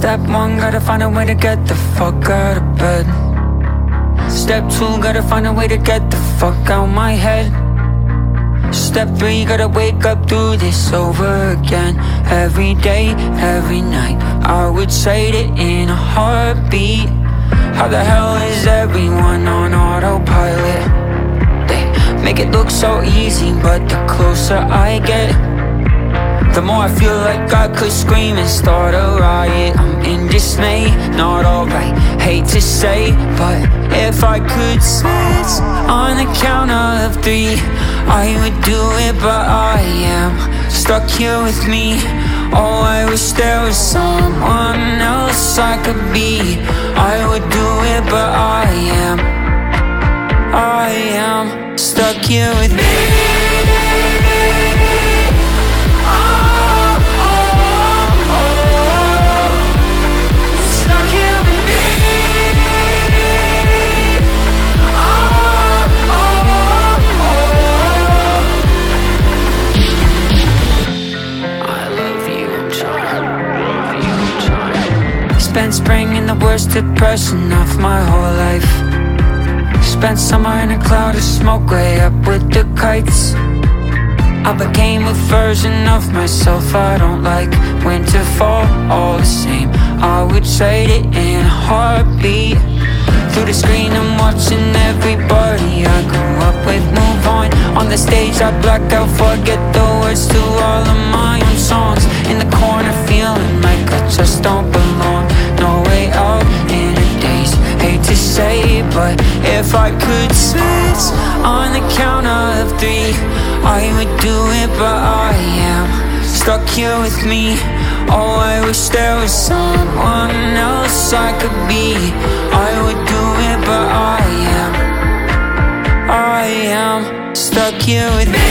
Step one, gotta find a way to get the fuck out of bed. Step two, gotta find a way to get the fuck out my head. Step three, gotta wake up, do this over again. Every day, every night, I would trade it in a heartbeat. How the hell is everyone on autopilot? They make it look so easy, but the closer I get, the more I feel like I could scream and start a riot. I'm in dismay, not alright, hate to say, but if I could switch on the count of three, I would do it, but I am stuck here with me. Oh, I wish there was someone else I could be. I would do it, but I am stuck here with me. Spent spring in the worst depression of my whole life. Spent summer in a cloud of smoke way up with the kites. I became a version of myself I don't like. Winter, fall, all the same, I would trade it in a heartbeat. Through the screen I'm watching everybody I grew up with move on the stage I black out, forget the words to all of my own songs. In the corner feeling like I just don't belong. No way out in a daze, hate to say, but if I could switch on the count of three, I would do it, but I am stuck here with me. Oh, I wish there was someone else I could be. I would do it, but I am stuck here with me.